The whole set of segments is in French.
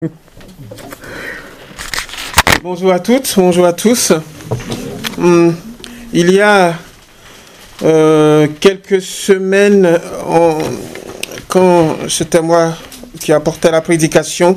Bonjour à toutes, bonjour à tous. Il y a quelques semaines, quand c'était moi qui apportais la prédication,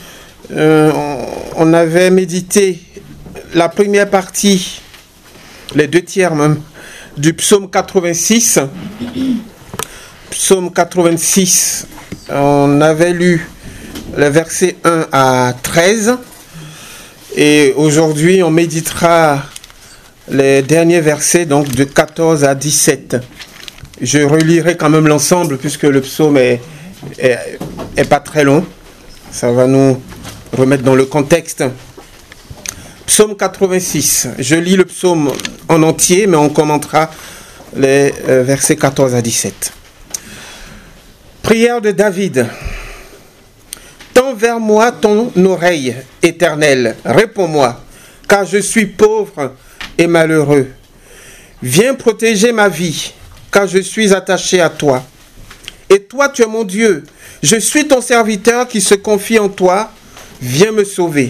on avait médité la première partie, les 2/3 même, du psaume 86. Psaume 86, on avait lu les versets 1 à 13. Et aujourd'hui, on méditera les derniers versets, donc de 14 à 17. Je relirai quand même l'ensemble, puisque le psaume est pas très long. Ça va nous remettre dans le contexte. Psaume 86. Je lis le psaume en entier, mais on commentera les versets 14 à 17. Prière de David. Tends vers moi ton oreille, Éternel, réponds-moi, car je suis pauvre et malheureux. Viens protéger ma vie, car je suis attaché à toi. Et toi, tu es mon Dieu. Je suis ton serviteur qui se confie en toi. Viens me sauver.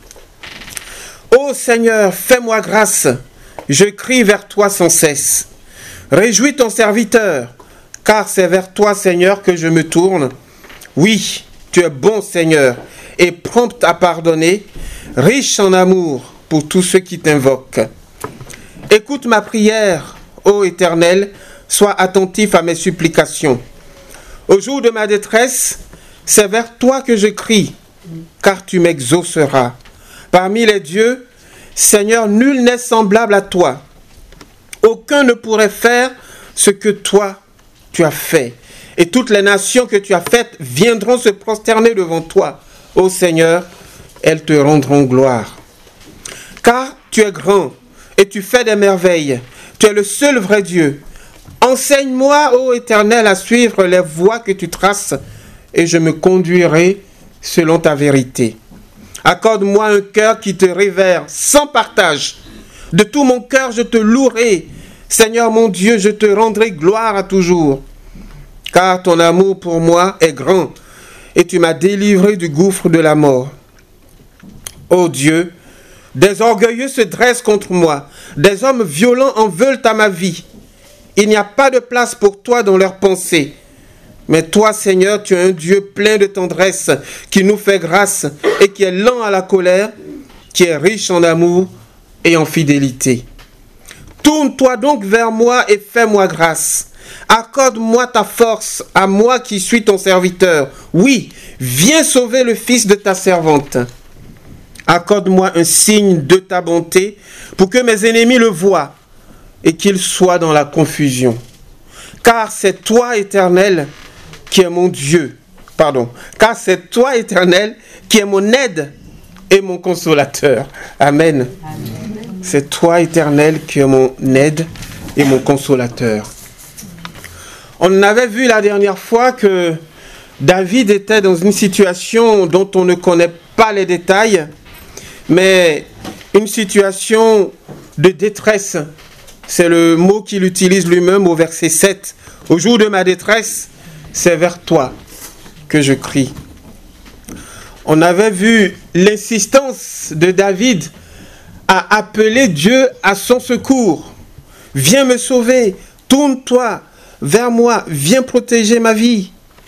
Ô Seigneur, fais-moi grâce. Je crie vers toi sans cesse. Réjouis ton serviteur, car c'est vers toi, Seigneur, que je me tourne. Oui, tu es bon, Seigneur, et prompt à pardonner, riche en amour pour tous ceux qui t'invoquent. Écoute ma prière, ô Éternel, sois attentif à mes supplications. Au jour de ma détresse, c'est vers toi que je crie, car tu m'exauceras. Parmi les dieux, Seigneur, nul n'est semblable à toi. Aucun ne pourrait faire ce que toi, tu as fait. Et toutes les nations que tu as faites viendront se prosterner devant toi. Ô Seigneur, elles te rendront gloire. Car tu es grand et tu fais des merveilles. Tu es le seul vrai Dieu. Enseigne-moi, ô Éternel, à suivre les voies que tu traces et je me conduirai selon ta vérité. Accorde-moi un cœur qui te révère sans partage. De tout mon cœur, je te louerai. Seigneur mon Dieu, je te rendrai gloire à toujours. Car ton amour pour moi est grand, et tu m'as délivré du gouffre de la mort. Ô Dieu, des orgueilleux se dressent contre moi, des hommes violents en veulent à ma vie. Il n'y a pas de place pour toi dans leurs pensées. Mais toi, Seigneur, tu es un Dieu plein de tendresse, qui nous fait grâce, et qui est lent à la colère, qui est riche en amour et en fidélité. Tourne-toi donc vers moi et fais-moi grâce. Accorde-moi ta force, à moi qui suis ton serviteur. Oui, viens sauver le fils de ta servante. Accorde-moi un signe de ta bonté pour que mes ennemis le voient et qu'ils soient dans la confusion. Car c'est toi, Éternel, qui est mon Dieu. Car c'est toi, Éternel, qui est mon aide et mon consolateur. Amen. Amen. C'est toi, Éternel, qui est mon aide et mon consolateur. On avait vu la dernière fois que David était dans une situation dont on ne connaît pas les détails, mais une situation de détresse. C'est le mot qu'il utilise lui-même au verset 7. Au jour de ma détresse, c'est vers toi que je crie. On avait vu l'insistance de David à appeler Dieu à son secours. Viens me sauver, tourne-toi vers moi, viens protéger ma vie.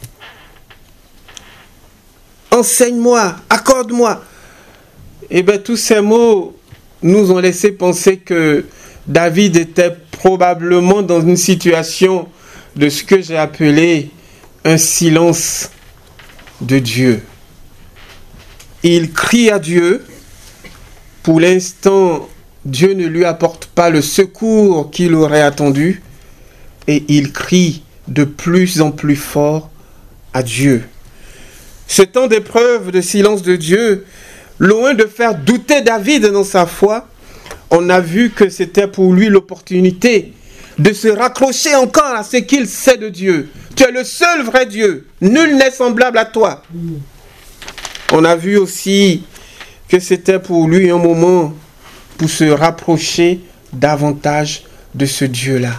Enseigne-moi, accorde-moi. Et bien, tous ces mots nous ont laissé penser que David était probablement dans une situation de ce que j'ai appelé un silence de Dieu. Il crie à Dieu. Pour l'instant, Dieu ne lui apporte pas le secours qu'il aurait attendu. Et il crie de plus en plus fort à Dieu. Ce temps d'épreuve, de silence de Dieu, loin de faire douter David dans sa foi, on a vu que c'était pour lui l'opportunité de se raccrocher encore à ce qu'il sait de Dieu. Tu es le seul vrai Dieu. Nul n'est semblable à toi. On a vu aussi que c'était pour lui un moment pour se rapprocher davantage de ce Dieu-là.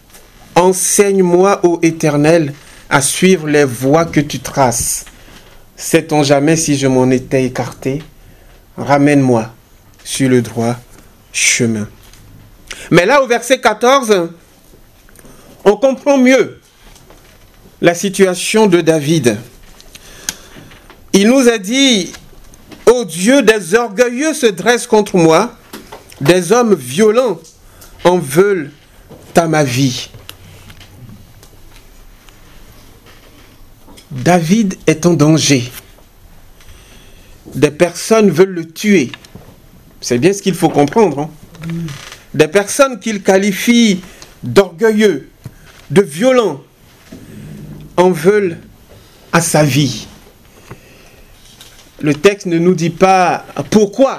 Enseigne-moi, ô Éternel, à suivre les voies que tu traces. Sait-on jamais si je m'en étais écarté? Ramène-moi sur le droit chemin. Mais là, au verset 14, on comprend mieux la situation de David. Il nous a dit, « Ô Dieu, des orgueilleux se dressent contre moi, des hommes violents en veulent à ma vie. » David est en danger. Des personnes veulent le tuer. C'est bien ce qu'il faut comprendre. Hein? Des personnes qu'il qualifie d'orgueilleux, de violents, en veulent à sa vie. Le texte ne nous dit pas pourquoi.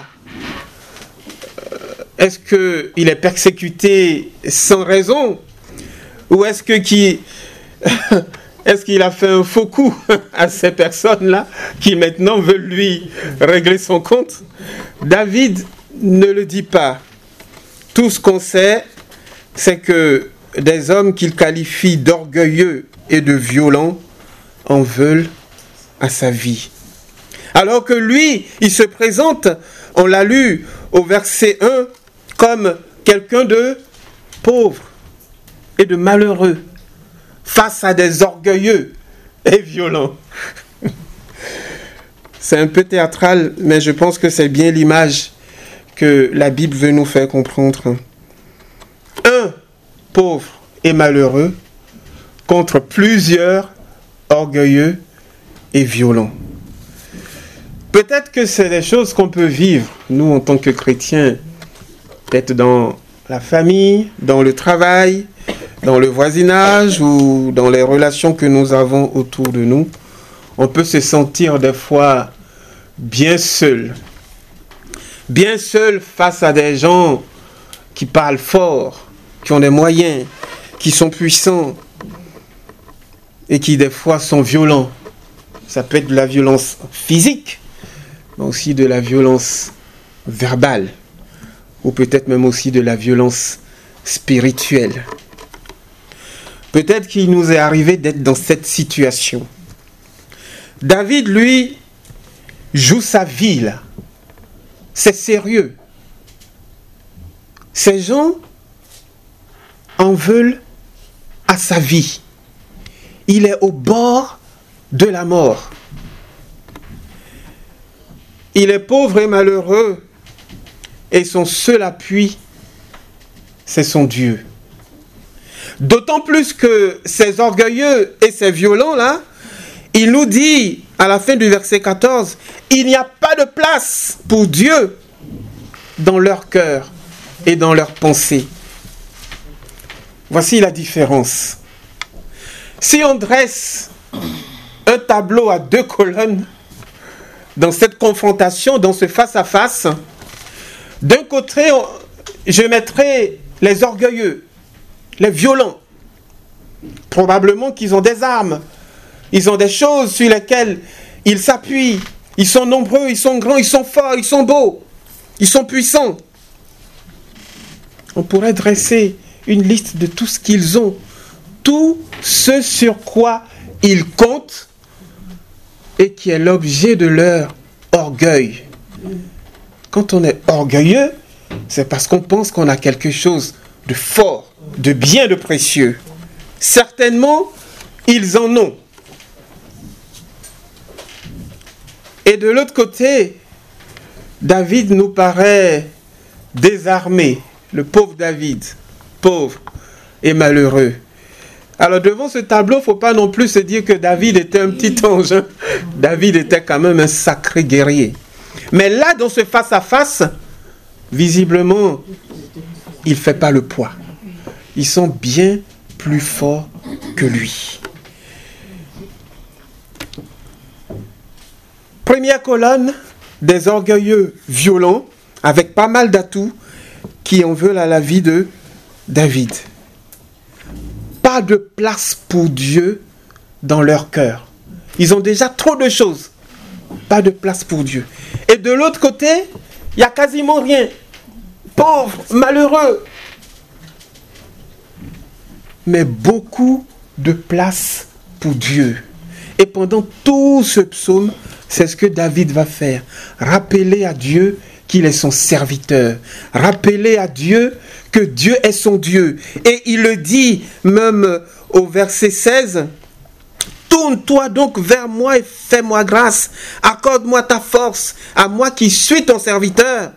Est-ce qu'il est persécuté sans raison? Ou est-ce qu'il a fait un faux coup à ces personnes-là qui maintenant veulent lui régler son compte? David ne le dit pas. Tout ce qu'on sait, c'est que des hommes qu'il qualifie d'orgueilleux et de violents en veulent à sa vie. Alors que lui, il se présente, on l'a lu au verset 1, comme quelqu'un de pauvre et de malheureux, face à des orgueilleux et violents. C'est un peu théâtral, mais je pense que c'est bien l'image que la Bible veut nous faire comprendre. Un pauvre et malheureux contre plusieurs orgueilleux et violents. Peut-être que c'est des choses qu'on peut vivre, nous, en tant que chrétiens, peut-être dans la famille, dans le travail, dans le voisinage ou dans les relations que nous avons autour de nous. On peut se sentir des fois bien seul face à des gens qui parlent fort, qui ont des moyens, qui sont puissants et qui des fois sont violents. Ça peut être de la violence physique, mais aussi de la violence verbale, ou peut-être même aussi de la violence spirituelle. Peut-être qu'il nous est arrivé d'être dans cette situation. David, lui, joue sa vie là. C'est sérieux. Ces gens en veulent à sa vie. Il est au bord de la mort. Il est pauvre et malheureux et son seul appui, c'est son Dieu. D'autant plus que ces orgueilleux et ces violents-là, il nous dit à la fin du verset 14, il n'y a pas de place pour Dieu dans leur cœur et dans leurs pensées. Voici la différence. Si on dresse un tableau à 2 colonnes, dans cette confrontation, dans ce face-à-face, d'un côté, je mettrai les orgueilleux, les violents. Probablement qu'ils ont des armes, ils ont des choses sur lesquelles ils s'appuient. Ils sont nombreux, ils sont grands, ils sont forts, ils sont beaux, ils sont puissants. On pourrait dresser une liste de tout ce qu'ils ont, tout ce sur quoi ils comptent et qui est l'objet de leur orgueil. Quand on est orgueilleux, c'est parce qu'on pense qu'on a quelque chose de fort, de bien, de précieux. Certainement, ils en ont. Et de l'autre côté, David nous paraît désarmé, le pauvre David, pauvre et malheureux. Alors devant ce tableau, il ne faut pas non plus se dire que David était un petit ange. Hein. David était quand même un sacré guerrier. Mais là, dans ce face-à-face, visiblement, il ne fait pas le poids. Ils sont bien plus forts que lui. Première colonne, des orgueilleux violents, avec pas mal d'atouts, qui en veulent à la vie de David. Pas de place pour Dieu dans leur cœur. Ils ont déjà trop de choses. Pas de place pour Dieu. Et de l'autre côté, il n'y a quasiment rien. Pauvre, malheureux. Mais beaucoup de place pour Dieu. Et pendant tout ce psaume, c'est ce que David va faire. Rappeler à Dieu qu'il est son serviteur. Rappeler à Dieu que Dieu est son Dieu. Et il le dit même au verset 16. Tourne-toi donc vers moi et fais-moi grâce. Accorde-moi ta force, à moi qui suis ton serviteur.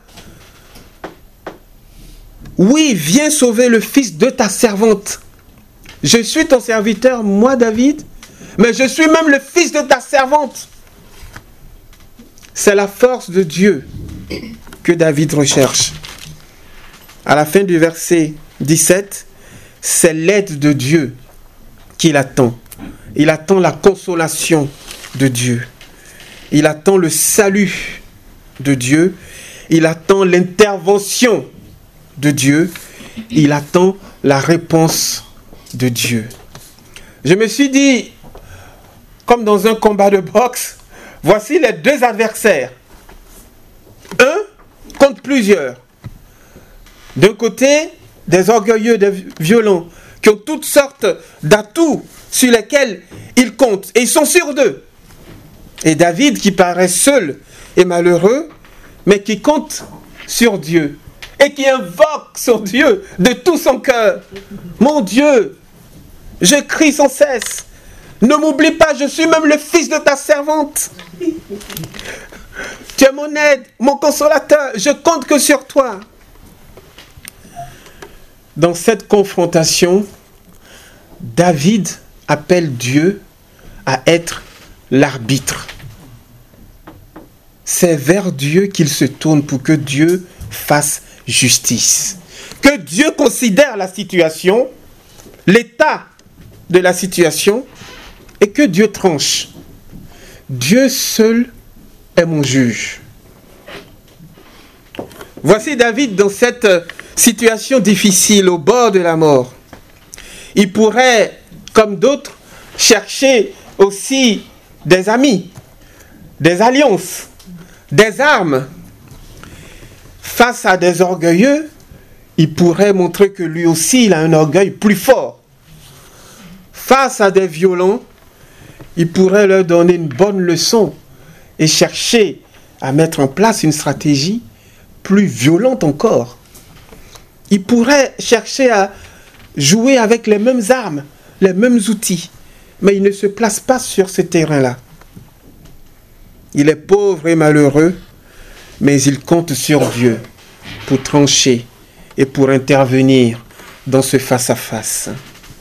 Oui, viens sauver le fils de ta servante. Je suis ton serviteur, moi David, mais je suis même le fils de ta servante. C'est la force de Dieu que David recherche. À la fin du verset 17, c'est l'aide de Dieu qu'il attend. Il attend la consolation de Dieu. Il attend le salut de Dieu. Il attend l'intervention de Dieu. Il attend la réponse de Dieu. Je me suis dit, comme dans un combat de boxe, voici les deux adversaires. Un contre plusieurs. D'un côté, des orgueilleux, des violents, qui ont toutes sortes d'atouts sur lesquels ils comptent. Et ils sont sûrs d'eux. Et David, qui paraît seul et malheureux, mais qui compte sur Dieu. Et qui invoque sur Dieu de tout son cœur. Mon Dieu, je crie sans cesse. Ne m'oublie pas, je suis même le fils de ta servante. Tu es mon aide, mon consolateur. Je compte que sur toi. Dans cette confrontation, David appelle Dieu à être l'arbitre. C'est vers Dieu qu'il se tourne pour que Dieu fasse justice. Que Dieu considère la situation, l'état de la situation, et que Dieu tranche. Dieu seul est mon juge. Voici David dans cette situation difficile, au bord de la mort. Il pourrait, comme d'autres, chercher aussi des amis, des alliances, des armes. Face à des orgueilleux, il pourrait montrer que lui aussi, il a un orgueil plus fort. Face à des violents, il pourrait leur donner une bonne leçon et chercher à mettre en place une stratégie plus violente encore. Il pourrait chercher à jouer avec les mêmes armes, les mêmes outils, mais il ne se place pas sur ce terrain-là. Il est pauvre et malheureux, mais il compte sur Dieu pour trancher et pour intervenir dans ce face-à-face.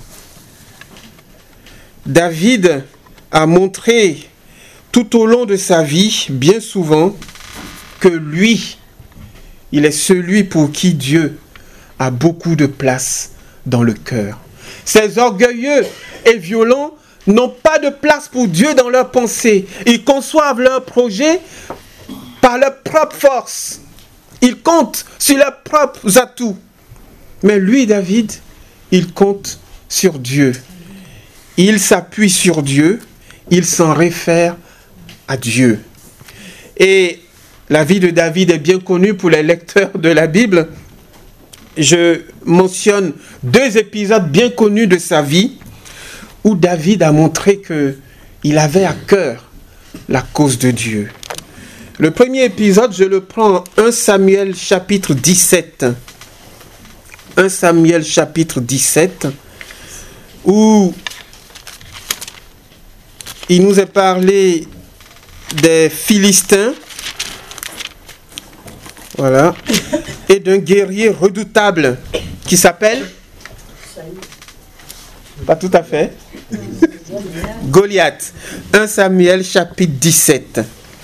David a montré tout au long de sa vie, bien souvent, que lui, il est celui pour qui Dieu a beaucoup de place dans le cœur. Ces orgueilleux et violents n'ont pas de place pour Dieu dans leurs pensées. Ils conçoivent leurs projets par leur propre force. Ils comptent sur leurs propres atouts. Mais lui, David, il compte sur Dieu. Il s'appuie sur Dieu. Il s'en réfère à Dieu. Et la vie de David est bien connue pour les lecteurs de la Bible. Je mentionne 2 épisodes bien connus de sa vie où David a montré qu'il avait à cœur la cause de Dieu. Le premier épisode, je le prends en 1 Samuel chapitre 17. 1 Samuel chapitre 17, où il nous est parlé des Philistins, voilà, et d'un guerrier redoutable qui s'appelle, pas tout à fait, Goliath. 1 Samuel chapitre 17.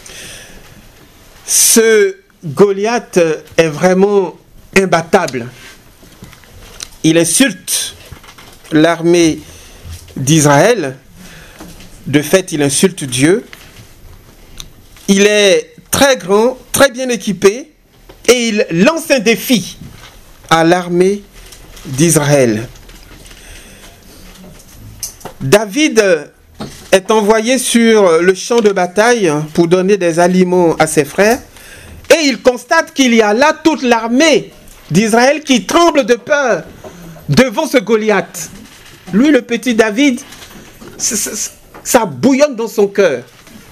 Ce Goliath est vraiment imbattable. Il insulte l'armée d'Israël. De fait, il insulte Dieu. Il est très grand, très bien équipé, et il lance un défi à l'armée d'Israël. David est envoyé sur le champ de bataille pour donner des aliments à ses frères, et il constate qu'il y a là toute l'armée d'Israël qui tremble de peur devant ce Goliath. Lui, le petit David, Ça bouillonne dans son cœur.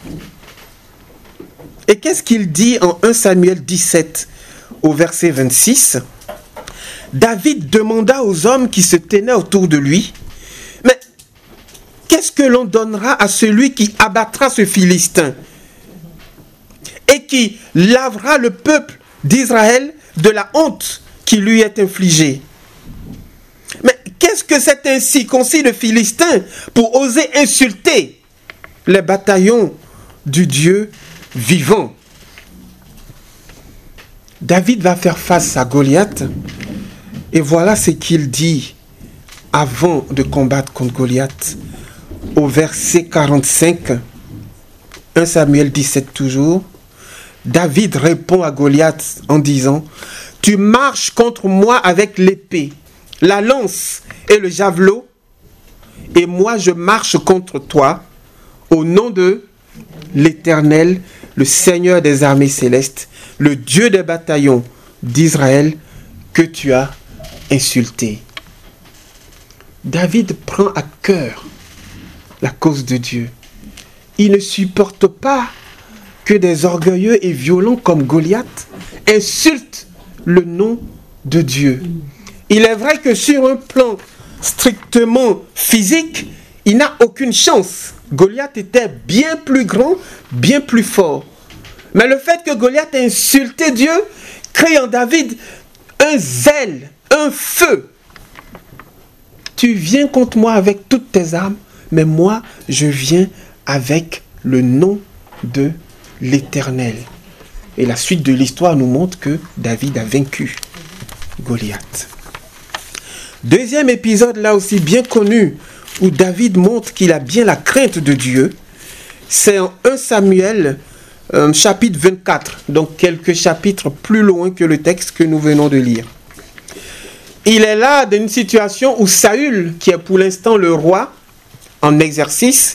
Et qu'est-ce qu'il dit en 1 Samuel 17 au verset 26? David demanda aux hommes qui se tenaient autour de lui, mais qu'est-ce que l'on donnera à celui qui abattra ce Philistin et qui lavera le peuple d'Israël de la honte qui lui est infligée? Mais qu'est-ce que cet incirconcis de Philistin pour oser insulter les bataillons du Dieu vivant? David va faire face à Goliath et voilà ce qu'il dit avant de combattre contre Goliath. Au verset 45, 1 Samuel 17 toujours, David répond à Goliath en disant: « Tu marches contre moi avec l'épée, la lance et le javelot, et moi je marche contre toi au nom de l'Éternel, le Seigneur des armées célestes, le Dieu des bataillons d'Israël que tu as insulté. » David prend à cœur la cause de Dieu. Il ne supporte pas que des orgueilleux et violents comme Goliath insultent le nom de Dieu. Il est vrai que sur un plan strictement physique, il n'a aucune chance. Goliath était bien plus grand, bien plus fort. Mais le fait que Goliath ait insulté Dieu crée en David un zèle, un feu. Tu viens contre moi avec toutes tes armes, mais moi, je viens avec le nom de l'Éternel. Et la suite de l'histoire nous montre que David a vaincu Goliath. Deuxième épisode, là aussi bien connu, où David montre qu'il a bien la crainte de Dieu, c'est en 1 Samuel, chapitre 24, donc quelques chapitres plus loin que le texte que nous venons de lire. Il est là dans une situation où Saül, qui est pour l'instant le roi en exercice,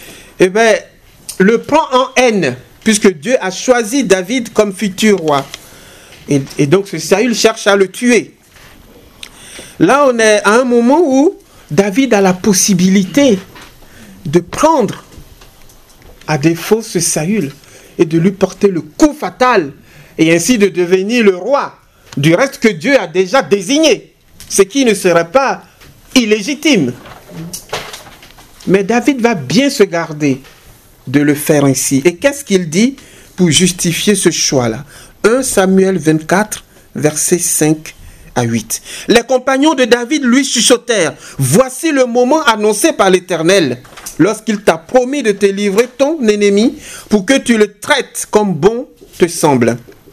le prend en haine, puisque Dieu a choisi David comme futur roi. Et donc ce Saül cherche à le tuer. Là, on est à un moment où David a la possibilité de prendre à défaut ce Saül et de lui porter le coup fatal et ainsi de devenir le roi du reste que Dieu a déjà désigné, ce qui ne serait pas illégitime. Mais David va bien se garder de le faire ainsi. Et qu'est-ce qu'il dit pour justifier ce choix-là? 1 Samuel 24, versets 5 à 8. Les compagnons de David lui chuchotèrent: « Voici le moment annoncé par l'Éternel, lorsqu'il t'a promis de te livrer ton ennemi pour que tu le traites comme bon te semble. »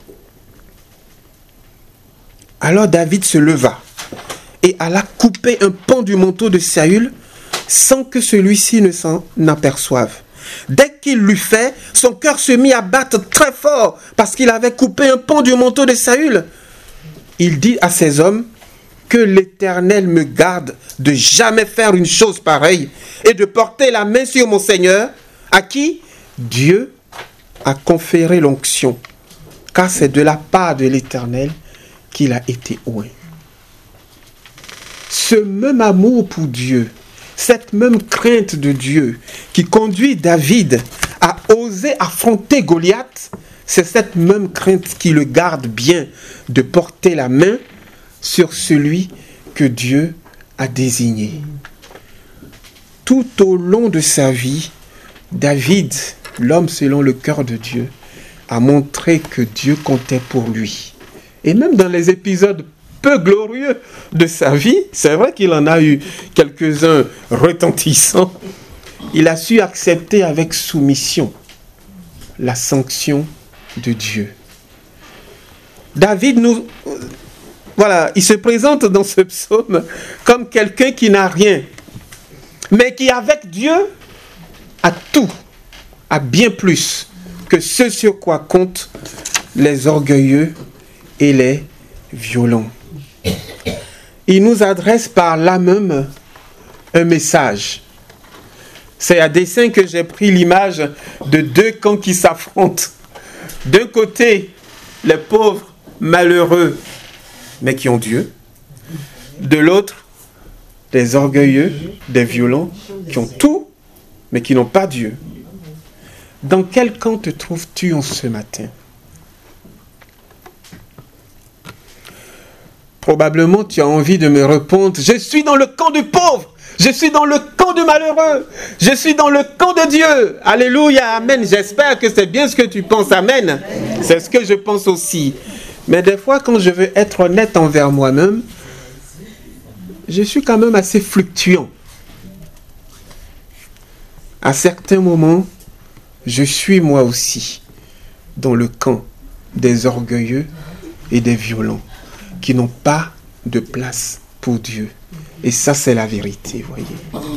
Alors David se leva et alla couper un pan du manteau de Saül sans que celui-ci ne s'en aperçoive. Dès qu'il l'eut fait, son cœur se mit à battre très fort parce qu'il avait coupé un pan du manteau de Saül. Il dit à ses hommes: « Que l'Éternel me garde de jamais faire une chose pareille et de porter la main sur mon Seigneur, à qui Dieu a conféré l'onction, car c'est de la part de l'Éternel qu'il a été oint. » Ce même amour pour Dieu, cette même crainte de Dieu qui conduit David à oser affronter Goliath, c'est cette même crainte qui le garde bien de porter la main sur celui que Dieu a désigné. Tout au long de sa vie, David, l'homme selon le cœur de Dieu, a montré que Dieu comptait pour lui. Et même dans les épisodes peu glorieux de sa vie, c'est vrai qu'il en a eu quelques-uns retentissants, il a su accepter avec soumission la sanction de Dieu. David il se présente dans ce psaume comme quelqu'un qui n'a rien, mais qui avec Dieu a tout, a bien plus que ce sur quoi comptent les orgueilleux et les violents. Il nous adresse par là même un message. C'est à dessein que j'ai pris l'image de deux camps qui s'affrontent. D'un côté, les pauvres, malheureux, mais qui ont Dieu. De l'autre, des orgueilleux, des violents, qui ont tout, mais qui n'ont pas Dieu. Dans quel camp te trouves-tu en ce matin? Probablement, tu as envie de me répondre, je suis dans le camp du pauvre, je suis dans le camp du malheureux, je suis dans le camp de Dieu. Alléluia, amen. J'espère que c'est bien ce que tu penses, amen. C'est ce que je pense aussi. Mais des fois, quand je veux être honnête envers moi-même, je suis quand même assez fluctuant. À certains moments, je suis moi aussi dans le camp des orgueilleux et des violents qui n'ont pas de place pour Dieu. Et ça, c'est la vérité, voyez.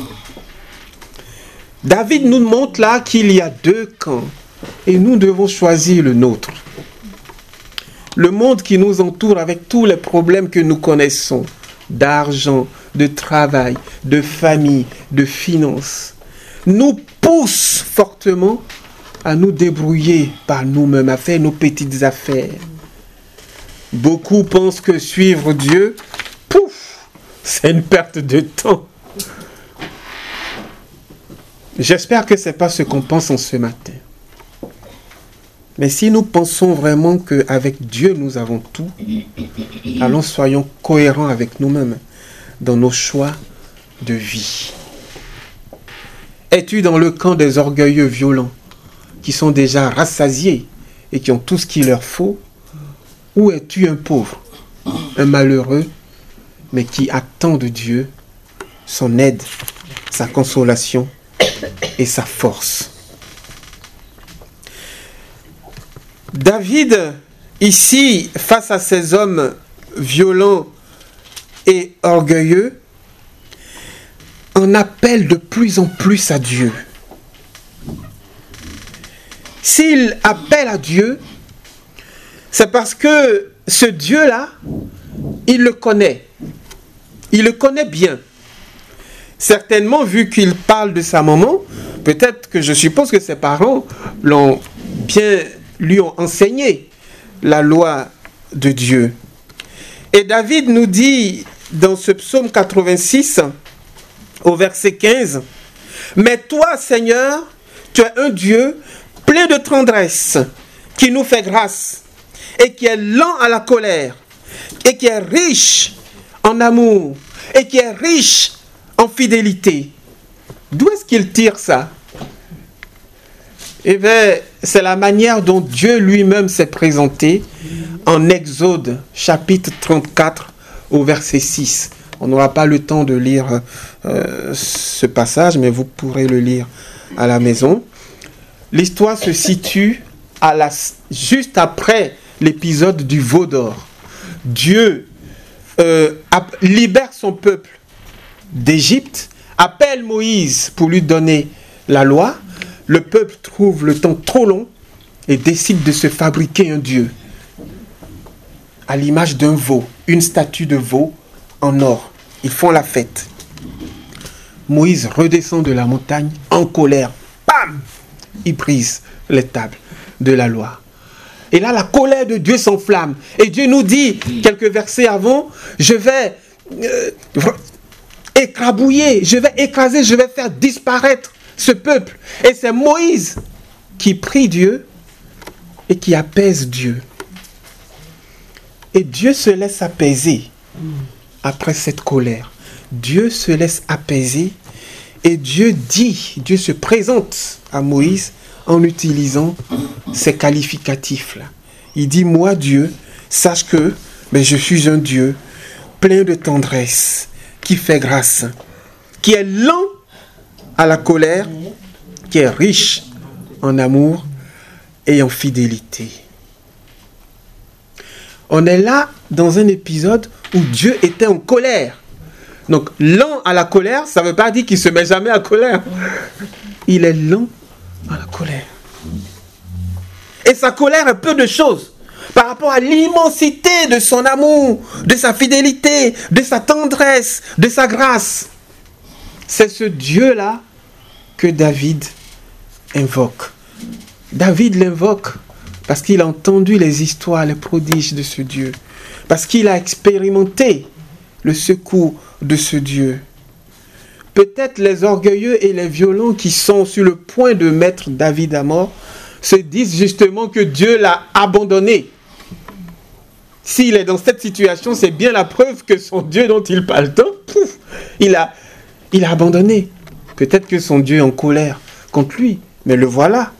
David nous montre là qu'il y a deux camps et nous devons choisir le nôtre. Le monde qui nous entoure avec tous les problèmes que nous connaissons, d'argent, de travail, de famille, de finances, nous pousse fortement à nous débrouiller par nous-mêmes, à faire nos petites affaires. Beaucoup pensent que suivre Dieu, pouf, c'est une perte de temps. J'espère que ce n'est pas ce qu'on pense en ce matin. Mais si nous pensons vraiment qu'avec Dieu nous avons tout, alors soyons cohérents avec nous-mêmes dans nos choix de vie. Es-tu dans le camp des orgueilleux violents qui sont déjà rassasiés et qui ont tout ce qu'il leur faut? Ou es-tu un pauvre, un malheureux, mais qui attend de Dieu son aide, sa consolation et sa force? David, ici, face à ces hommes violents et orgueilleux, en appelle de plus en plus à Dieu. S'il appelle à Dieu, c'est parce que ce Dieu-là, il le connaît. Il le connaît bien. Certainement, vu qu'il parle de sa maman, peut-être que je suppose que ses parents lui ont enseigné la loi de Dieu. Et David nous dit dans ce psaume 86, au verset 15, « Mais toi, Seigneur, tu es un Dieu plein de tendresse, qui nous fait grâce, et qui est lent à la colère, et qui est riche en amour, et qui est riche en fidélité. » D'où est-ce qu'il tire ça? Eh bien, c'est la manière dont Dieu lui-même s'est présenté en Exode, chapitre 34, au verset 6. On n'aura pas le temps de lire ce passage, mais vous pourrez le lire à la maison. L'histoire se situe juste après l'épisode du veau d'or. Dieu libère son peuple d'Égypte, appelle Moïse pour lui donner la loi. Le peuple trouve le temps trop long et décide de se fabriquer un dieu à l'image d'un veau, une statue de veau en or. Ils font la fête. Moïse redescend de la montagne en colère. Bam! Il brise les tables de la loi. Et là, la colère de Dieu s'enflamme. Et Dieu nous dit, quelques versets avant, je vais écrabouiller, je vais écraser, je vais faire disparaître ce peuple. Et c'est Moïse qui prie Dieu et qui apaise Dieu. Et Dieu se laisse apaiser après cette colère. Dieu se laisse apaiser et Dieu se présente à Moïse en utilisant ces qualificatifs-là. Il dit, moi Dieu, sache que je suis un Dieu plein de tendresse, qui fait grâce, qui est lent à la colère, qui est riche en amour et en fidélité. On est là dans un épisode où Dieu était en colère. Donc, lent à la colère, ça ne veut pas dire qu'il ne se met jamais à colère. Il est lent à la colère. Et sa colère est peu de choses par rapport à l'immensité de son amour, de sa fidélité, de sa tendresse, de sa grâce. C'est ce Dieu-là que David invoque. David l'invoque parce qu'il a entendu les histoires, les prodiges de ce Dieu. Parce qu'il a expérimenté le secours de ce Dieu. peut-être les orgueilleux et les violents qui sont sur le point de mettre David à mort se disent justement que Dieu l'a abandonné. S'il est dans cette situation, c'est bien la preuve que son Dieu dont il parle tant, il a abandonné. Peut-être que son Dieu est en colère contre lui, mais le voilà.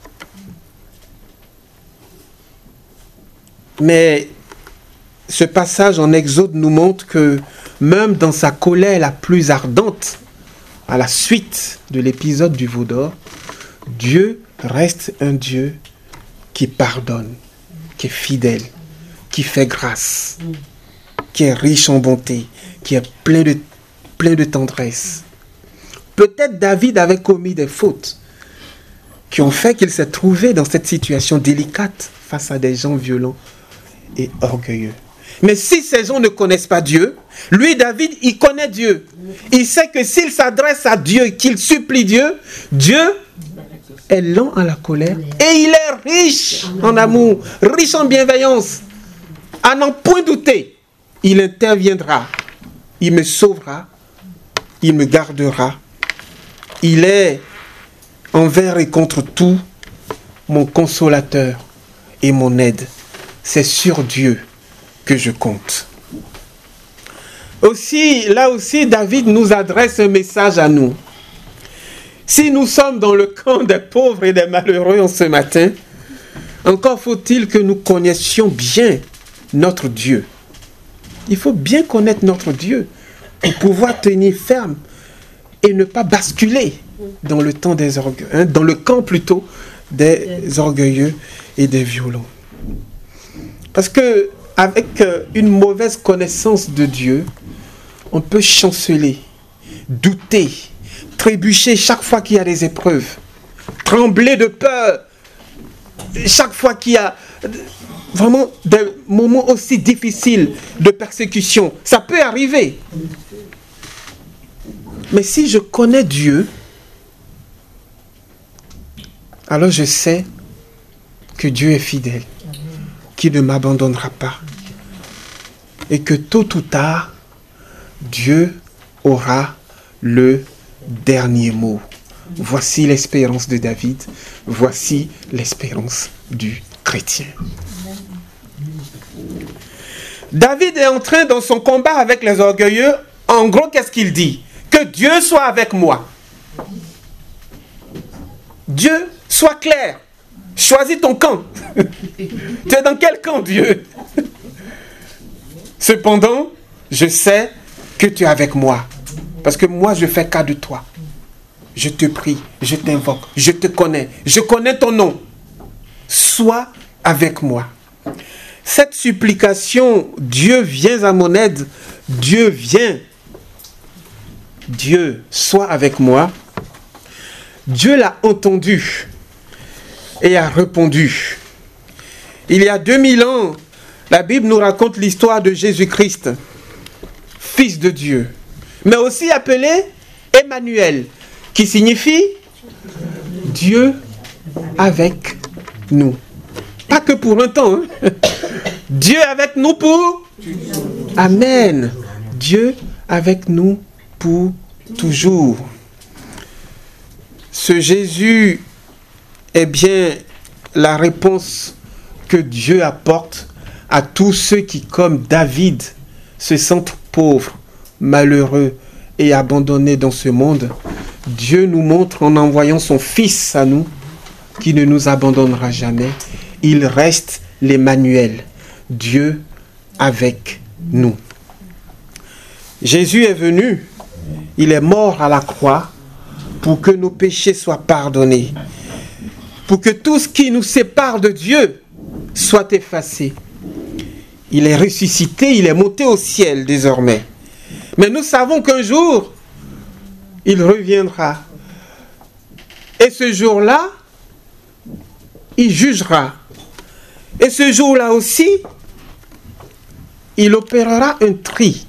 Mais ce passage en Exode nous montre que même dans sa colère la plus ardente, à la suite de l'épisode du veau d'or, Dieu reste un Dieu qui pardonne, qui est fidèle, qui fait grâce, qui est riche en bonté, qui est plein de tendresse. Peut-être David avait commis des fautes qui ont fait qu'il s'est trouvé dans cette situation délicate face à des gens violents et orgueilleux. Mais si ces gens ne connaissent pas Dieu, lui, David, il connaît Dieu. Il sait que s'il s'adresse à Dieu, qu'il supplie Dieu, Dieu est lent à la colère et il est riche en amour, riche en bienveillance. À n'en point douter, il interviendra, il me sauvera, il me gardera. Il est envers et contre tout mon consolateur et mon aide. C'est sur Dieu que je compte. Là aussi, David nous adresse un message à nous. Si nous sommes dans le camp des pauvres et des malheureux en ce matin, encore faut-il que nous connaissions bien notre Dieu. Il faut bien connaître notre Dieu pour pouvoir tenir ferme et ne pas basculer dans le camp des orgueilleux, dans le camp plutôt des orgueilleux et des violents. Parce que avec une mauvaise connaissance de Dieu, on peut chanceler, douter, trébucher chaque fois qu'il y a des épreuves, trembler de peur chaque fois qu'il y a vraiment des moments aussi difficiles de persécution. Ça peut arriver. Mais si je connais Dieu, alors je sais que Dieu est fidèle, qu'il ne m'abandonnera pas. Et que tôt ou tard, Dieu aura le dernier mot. Voici l'espérance de David, voici l'espérance du chrétien. David est en train dans son combat avec les orgueilleux. En gros, qu'est-ce qu'il dit? Que Dieu soit avec moi. Dieu, sois clair. Choisis ton camp. Tu es dans quel camp, Dieu? Cependant, je sais que tu es avec moi. Parce que moi, je fais cas de toi. Je te prie, je t'invoque, je te connais. Je connais ton nom. Sois avec moi. Cette supplication, Dieu vient à mon aide. Dieu vient. Dieu, sois avec moi. Dieu l'a entendu et a répondu. Il y a 2000 ans, la Bible nous raconte l'histoire de Jésus-Christ, Fils de Dieu, mais aussi appelé Emmanuel, qui signifie Dieu avec nous. Pas que pour un temps. Dieu avec nous pour... Amen. Dieu avec nous pour toujours. Ce Jésus est bien la réponse que Dieu apporte à tous ceux qui, comme David, se sentent pauvres, malheureux et abandonnés dans ce monde. Dieu nous montre en envoyant son Fils à nous, qui ne nous abandonnera jamais. Il reste l'Emmanuel, Dieu avec nous. Jésus est venu, il est mort à la croix pour que nos péchés soient pardonnés, pour que tout ce qui nous sépare de Dieu soit effacé. Il est ressuscité, il est monté au ciel désormais. Mais nous savons qu'un jour, il reviendra. Et ce jour-là, il jugera. Et ce jour-là aussi, il opérera un tri.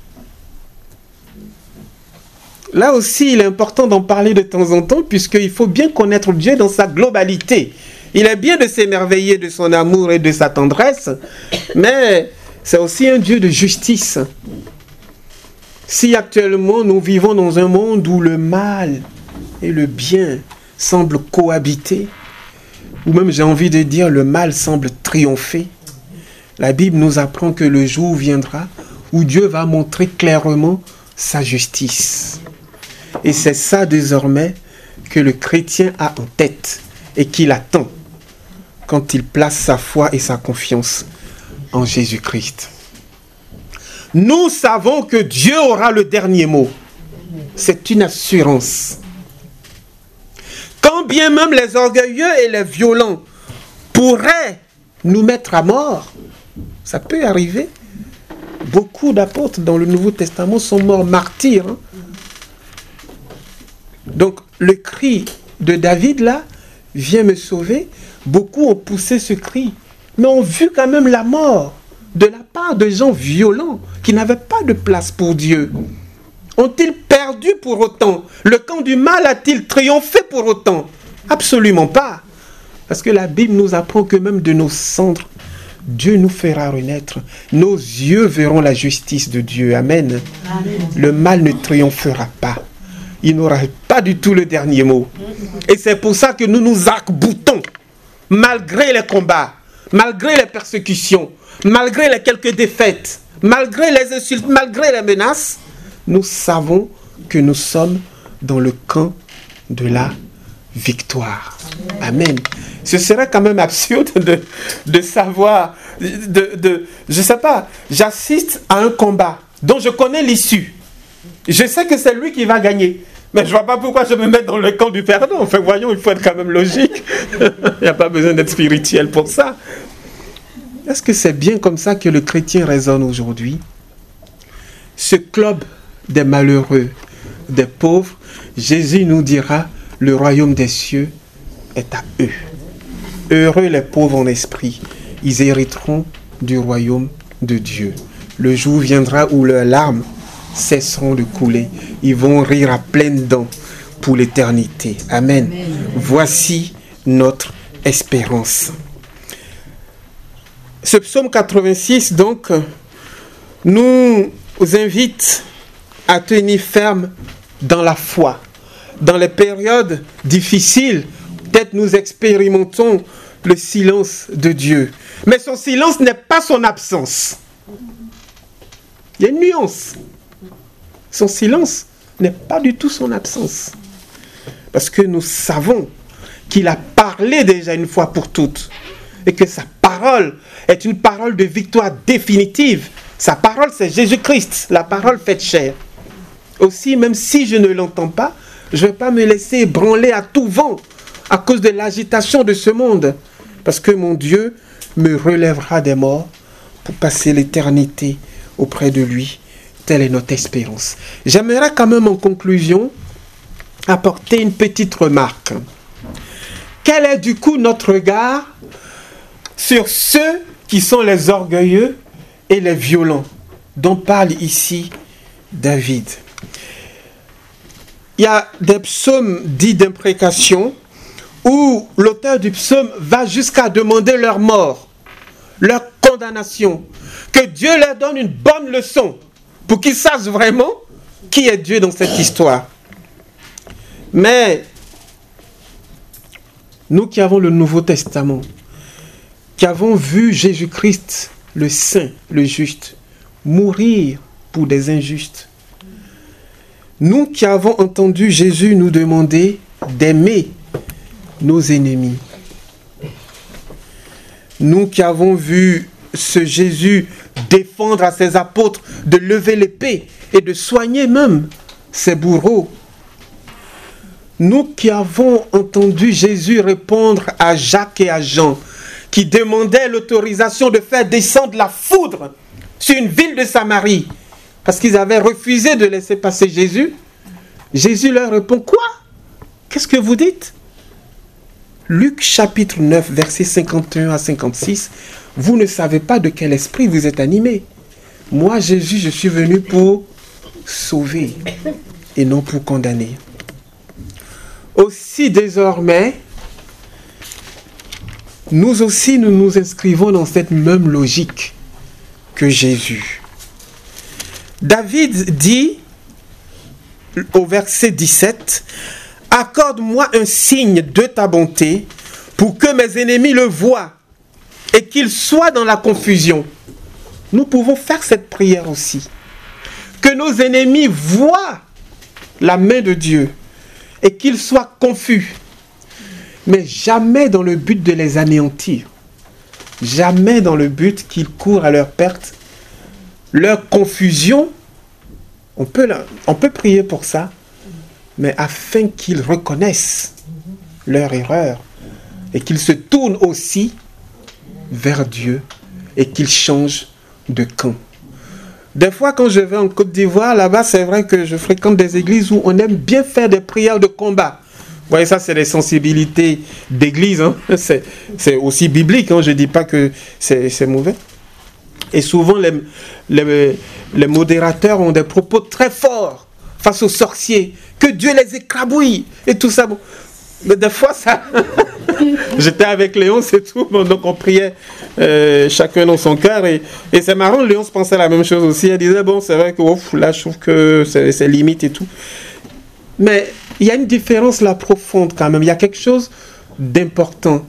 Là aussi, il est important d'en parler de temps en temps, puisqu'il faut bien connaître Dieu dans sa globalité. Il est bien de s'émerveiller de son amour et de sa tendresse, mais c'est aussi un Dieu de justice. Si actuellement nous vivons dans un monde où le mal et le bien semblent cohabiter, ou même j'ai envie de dire le mal semble triompher, la Bible nous apprend que le jour viendra où Dieu va montrer clairement sa justice. Et c'est ça désormais que le chrétien a en tête et qu'il attend quand il place sa foi et sa confiance en Jésus-Christ. Nous savons que Dieu aura le dernier mot. C'est une assurance. Quand bien même les orgueilleux et les violents pourraient nous mettre à mort, ça peut arriver. Beaucoup d'apôtres dans le Nouveau Testament sont morts martyrs. Donc le cri de David là, viens me sauver. Beaucoup ont poussé ce cri, mais ont vu quand même la mort de la part de gens violents qui n'avaient pas de place pour Dieu. Ont-ils perdu pour autant? Le camp du mal a-t-il triomphé pour autant? Absolument pas. Parce que la Bible nous apprend que même de nos cendres, Dieu nous fera renaître. Nos yeux verront la justice de Dieu. Amen. Amen. Le mal ne triomphera pas. Il n'aura pas du tout le dernier mot. Et c'est pour ça que nous nous arc-boutons, malgré les combats, malgré les persécutions, malgré les quelques défaites, malgré les insultes, malgré les menaces, nous savons que nous sommes dans le camp de la victoire. Amen. Ce serait quand même absurde de savoir, je sais pas, j'assiste à un combat dont je connais l'issue. Je sais que c'est lui qui va gagner. Mais je ne vois pas pourquoi je me mets dans le camp du perdant. Enfin, voyons, il faut être quand même logique. Il n'y a pas besoin d'être spirituel pour ça. Est-ce que c'est bien comme ça que le chrétien raisonne aujourd'hui? Ce club des malheureux, des pauvres, Jésus nous dira, le royaume des cieux est à eux. Heureux les pauvres en esprit, ils hériteront du royaume de Dieu. Le jour viendra où leurs larmes cesseront de couler. Ils vont rire à pleines dents pour l'éternité. Amen. Amen. Voici notre espérance. Ce psaume 86, donc, nous invite à tenir ferme dans la foi. Dans les périodes difficiles, peut-être nous expérimentons le silence de Dieu. Mais son silence n'est pas son absence. Il y a une nuance. Son silence n'est pas du tout son absence. Parce que nous savons qu'il a parlé déjà une fois pour toutes. Et que sa parole est une parole de victoire définitive. Sa parole, c'est Jésus-Christ, la parole faite chair. Aussi, même si je ne l'entends pas, je ne vais pas me laisser ébranler à tout vent à cause de l'agitation de ce monde. Parce que mon Dieu me relèvera des morts pour passer l'éternité auprès de lui. Telle est notre espérance. J'aimerais quand même en conclusion apporter une petite remarque. Quel est du coup notre regard sur ceux qui sont les orgueilleux et les violents dont parle ici David? Il y a des psaumes dits d'imprécation où l'auteur du psaume va jusqu'à demander leur mort, leur condamnation, que Dieu leur donne une bonne leçon pour qu'ils sachent vraiment qui est Dieu dans cette histoire. Mais nous qui avons le Nouveau Testament, qui avons vu Jésus-Christ, le saint, le juste, mourir pour des injustes, nous qui avons entendu Jésus nous demander d'aimer nos ennemis, nous qui avons vu ce Jésus défendre à ses apôtres de lever l'épée et de soigner même ses bourreaux, nous qui avons entendu Jésus répondre à Jacques et à Jean, qui demandaient l'autorisation de faire descendre la foudre sur une ville de Samarie, parce qu'ils avaient refusé de laisser passer Jésus, Jésus leur répond, quoi? Qu'est-ce que vous dites? Luc chapitre 9, versets 51 à 56, vous ne savez pas de quel esprit vous êtes animés. Moi, Jésus, je suis venu pour sauver et non pour condamner. Aussi désormais, nous aussi, nous nous inscrivons dans cette même logique que Jésus. David dit au verset 17, « Accorde-moi un signe de ta bonté pour que mes ennemis le voient et qu'ils soient dans la confusion. » Nous pouvons faire cette prière aussi. Que nos ennemis voient la main de Dieu et qu'ils soient confus. Mais jamais dans le but de les anéantir. Jamais dans le but qu'ils courent à leur perte. Leur confusion, on peut prier pour ça, mais afin qu'ils reconnaissent leur erreur et qu'ils se tournent aussi vers Dieu et qu'ils changent de camp. Des fois, quand je vais en Côte d'Ivoire, là-bas, c'est vrai que je fréquente des églises où on aime bien faire des prières de combat. Vous voyez, ça, c'est les sensibilités d'église. Hein. C'est aussi biblique. Hein. Je ne dis pas que c'est mauvais. Et souvent, les modérateurs ont des propos très forts face aux sorciers. Que Dieu les écrabouille et tout ça. Bon. Mais des fois, ça... J'étais avec Léon, c'est tout. Bon, donc, on priait chacun dans son cœur. Et c'est marrant, Léon se pensait la même chose aussi. Elle disait, bon, c'est vrai que là, je trouve que c'est limite et tout. Mais il y a une différence là profonde quand même. Il y a quelque chose d'important.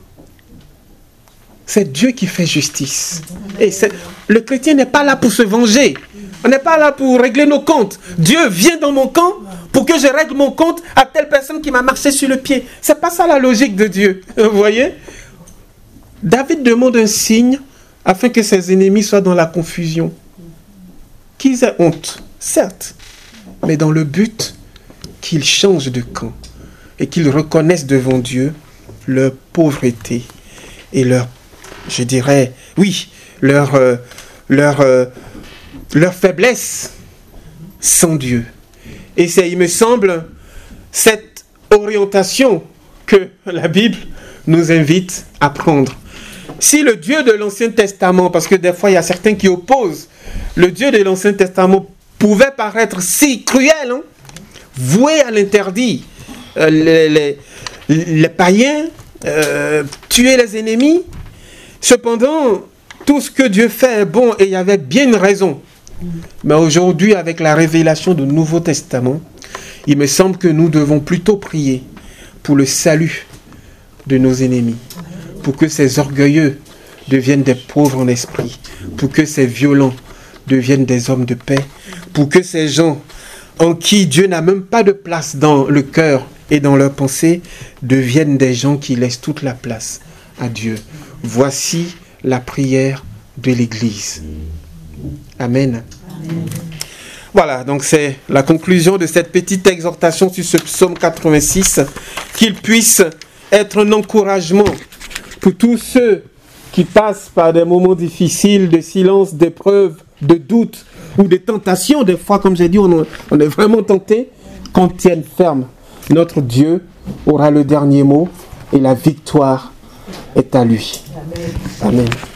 C'est Dieu qui fait justice. Et le chrétien n'est pas là pour se venger. On n'est pas là pour régler nos comptes. Dieu vient dans mon camp pour que je règle mon compte à telle personne qui m'a marché sur le pied. C'est pas ça la logique de Dieu. Vous voyez? David demande un signe afin que ses ennemis soient dans la confusion. Qu'ils aient honte, certes, mais dans le but qu'ils changent de camp et qu'ils reconnaissent devant Dieu leur pauvreté et leur, je dirais, oui, leur faiblesse sans Dieu. Et c'est, il me semble, cette orientation que la Bible nous invite à prendre. Si le Dieu de l'Ancien Testament, parce que des fois il y a certains qui opposent, le Dieu de l'Ancien Testament pouvait paraître si cruel, hein, voué à l'interdit, les païens, tuer les ennemis, cependant, tout ce que Dieu fait est bon et il y avait bien une raison. Mais aujourd'hui, avec la révélation du Nouveau Testament, il me semble que nous devons plutôt prier pour le salut de nos ennemis, pour que ces orgueilleux deviennent des pauvres en esprit, pour que ces violents deviennent des hommes de paix, pour que ces gens en qui Dieu n'a même pas de place dans le cœur et dans leur pensée deviennent des gens qui laissent toute la place à Dieu. Voici la prière de l'Église. Amen. Amen. Voilà, donc c'est la conclusion de cette petite exhortation sur ce psaume 86, qu'il puisse être un encouragement pour tous ceux qui passent par des moments difficiles, de silence, d'épreuves, de doutes ou de tentations. Des fois, comme j'ai dit, on est vraiment tenté, qu'on tienne ferme. Notre Dieu aura le dernier mot et la victoire est à lui. Amen. Amen.